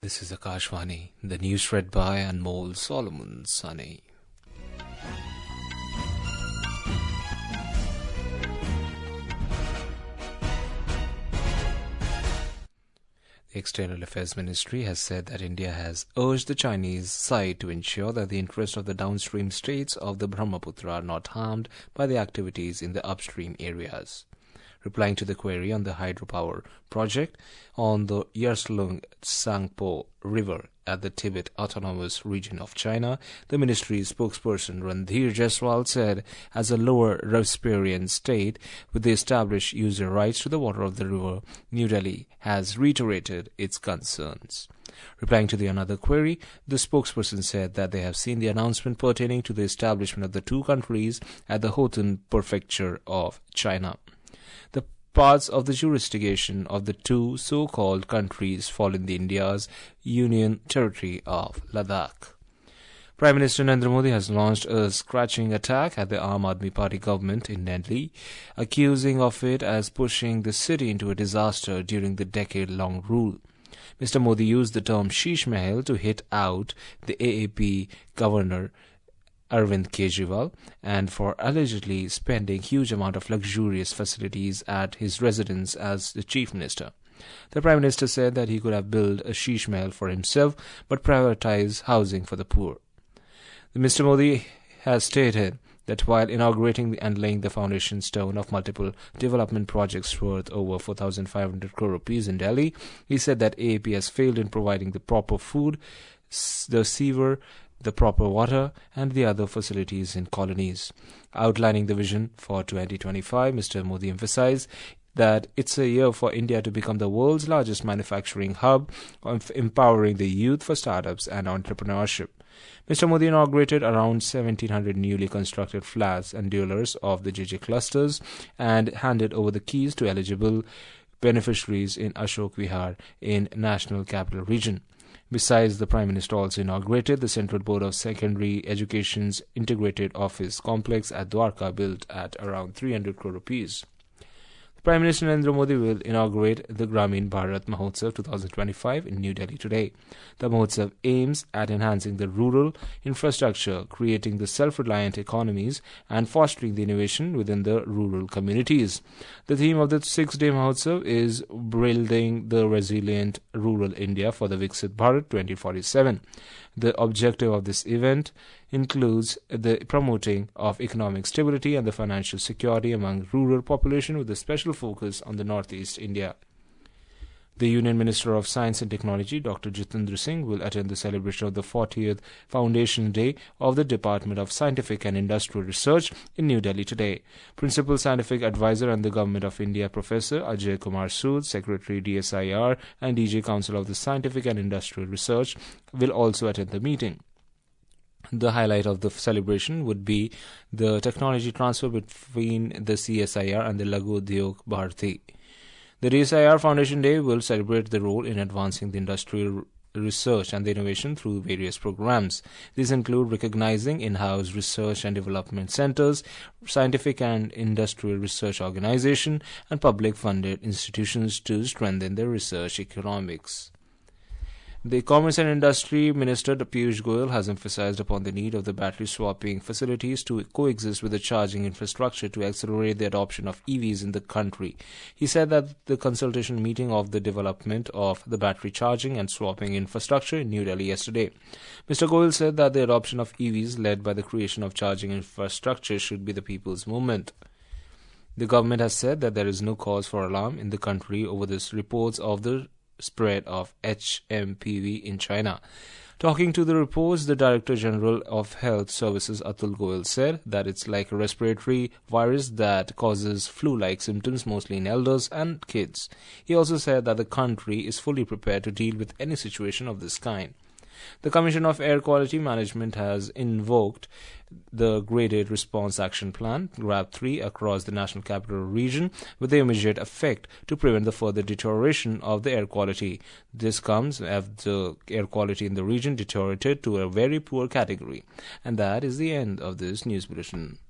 This is Akashvani, the news read by Anmol Solomon Sani. The External Affairs Ministry has said that India has urged the Chinese side to ensure that the interests of the downstream states of the Brahmaputra are not harmed by the activities in the upstream areas. Replying to the query on the hydropower project on the Yerslung-Tsangpo River at the Tibet Autonomous Region of China, the ministry's spokesperson Randhir Jaiswal said, as a lower riparian state with the established user rights to the water of the river, New Delhi has reiterated its concerns. Replying to the another query, the spokesperson said that they have seen the announcement pertaining to the establishment of the two countries at the Hotan Prefecture of China. The parts of the jurisdiction of the two so-called countries fall in the India's Union Territory of Ladakh. Prime Minister Narendra Modi has launched a scratching attack at the Aam Aadmi Party government in Delhi, accusing of it as pushing the city into a disaster during the decade-long rule. Mr. Modi used the term Sheesh Mahal to hit out the AAP governor Arvind Kejriwal and for allegedly spending huge amount of luxurious facilities at his residence as the chief minister. The Prime Minister said that he could have built a Sheesh Mahal for himself but prioritized housing for the poor. Mr. Modi has stated that while inaugurating and laying the foundation stone of multiple development projects worth over 4,500 crore rupees in Delhi, he said that AAP has failed in providing the proper food, the sewer, the proper water and the other facilities in colonies. Outlining the vision for 2025, Mr. Modi emphasized that it's a year for India to become the world's largest manufacturing hub, of empowering the youth for startups and entrepreneurship. Mr. Modi inaugurated around 1,700 newly constructed flats and dwellers of the JJ clusters and handed over the keys to eligible beneficiaries in Ashok Vihar in National Capital Region. Besides, the Prime Minister also inaugurated the Central Board of Secondary Education's Integrated Office Complex at Dwarka, built at around 300 crore rupees. Prime Minister Narendra Modi will inaugurate the Gramin Bharat Mahotsav 2025 in New Delhi today. The Mahotsav aims at enhancing the rural infrastructure, creating the self-reliant economies, and fostering the innovation within the rural communities. The theme of the six-day Mahotsav is Building the Resilient Rural India for the Viksit Bharat 2047. The objective of this event includes the promoting of economic stability and the financial security among rural population with a special focus on the Northeast India. The Union Minister of Science and Technology, Dr. Jitendra Singh, will attend the celebration of the 40th Foundation Day of the Department of Scientific and Industrial Research in New Delhi today. Principal Scientific Advisor and the Government of India Professor Ajay Kumar Sood, Secretary DSIR and DG Council of the Scientific and Industrial Research will also attend the meeting. The highlight of the celebration would be the technology transfer between the CSIR and the Laghu Udyog Bharti. The DSIR Foundation Day will celebrate the role in advancing the industrial research and the innovation through various programs. These include recognizing in-house research and development centers, scientific and industrial research organization, and public-funded institutions to strengthen their research economics. The Commerce and Industry Minister Piyush Goyal has emphasized upon the need of the battery swapping facilities to coexist with the charging infrastructure to accelerate the adoption of EVs in the country. He said that the consultation meeting of the development of the battery charging and swapping infrastructure in New Delhi yesterday. Mr. Goyal said that the adoption of EVs led by the creation of charging infrastructure should be the people's movement. The government has said that there is no cause for alarm in the country over this reports of the spread of HMPV in China. Talking to the reports, the Director General of Health Services Atul Goyal said that it's like a respiratory virus that causes flu-like symptoms mostly in elders and kids. He also said that the country is fully prepared to deal with any situation of this kind. The Commission of Air Quality Management has invoked the Graded Response Action Plan, GRAP-3, across the National Capital Region with the immediate effect to prevent the further deterioration of the air quality. This comes as the air quality in the region deteriorated to a very poor category. And that is the end of this news bulletin.